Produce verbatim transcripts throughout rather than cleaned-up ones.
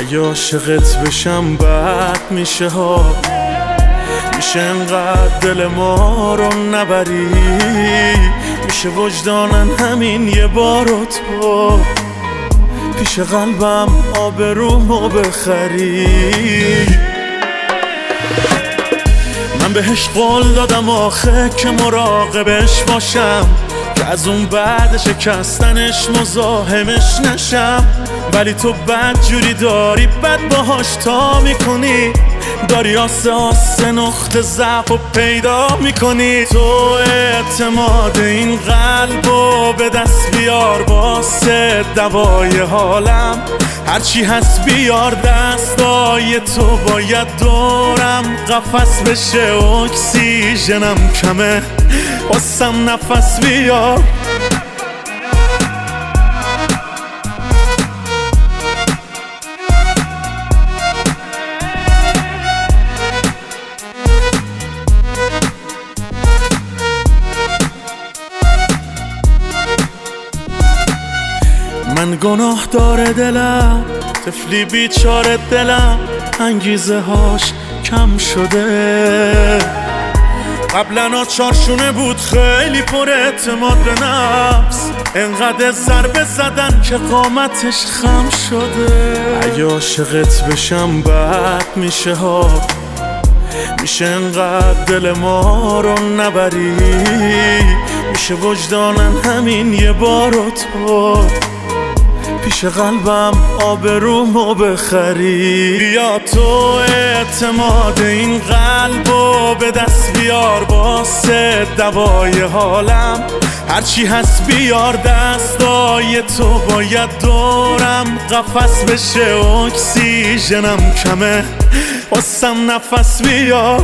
اگه عاشقت بشم بد میشه ها، میشه انقدر دل ما رو نبری، میشه وجدانن همین یه بارو تو پیش قلبم آبرومو بخری. من بهش قول دادم آخه که مراقبش باشم، که از اون بعد شکستنش مزاحمش نشم، ولی تو بد جوری داری بد باهاش تا میکنی، داری آسه آسه نقطه ضعف و پیدا میکنی. تو اعتماد این قلبو به دست بیار واسه دوای حالم، هرچی هست بیار دستای تو باید دورم قفس بشه، اکسیژنم کمه واسم نفس بیار. من گناه داره دلم، طفلی بیچاره دلم، انگیزه هاش کم شده. قبلا چارشونه بود خیلی پر اعتماد به نفس، انقدر ضربه زدن که قامتش خم شده. اگه عاشقت بشم بد میشه ها، میشه انقدر دل ما رو نبری، میشه وجدانن همین یه بارو تو پیش قلبم آبرومو بخری. بیا تو اعتماد این قلبو به دست بیار واسه دوای حالم، هرچی هست بیار دستای تو باید دورم قفس بشه، اکسیژنم کمه واسم نفس بیار.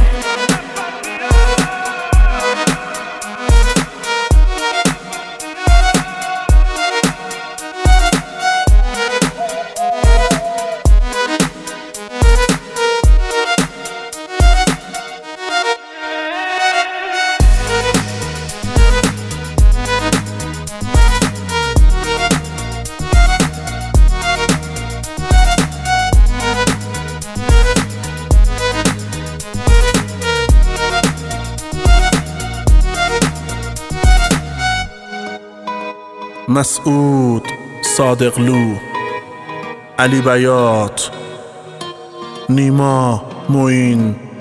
مسعود صادقلو، علی بیات، نیما موین.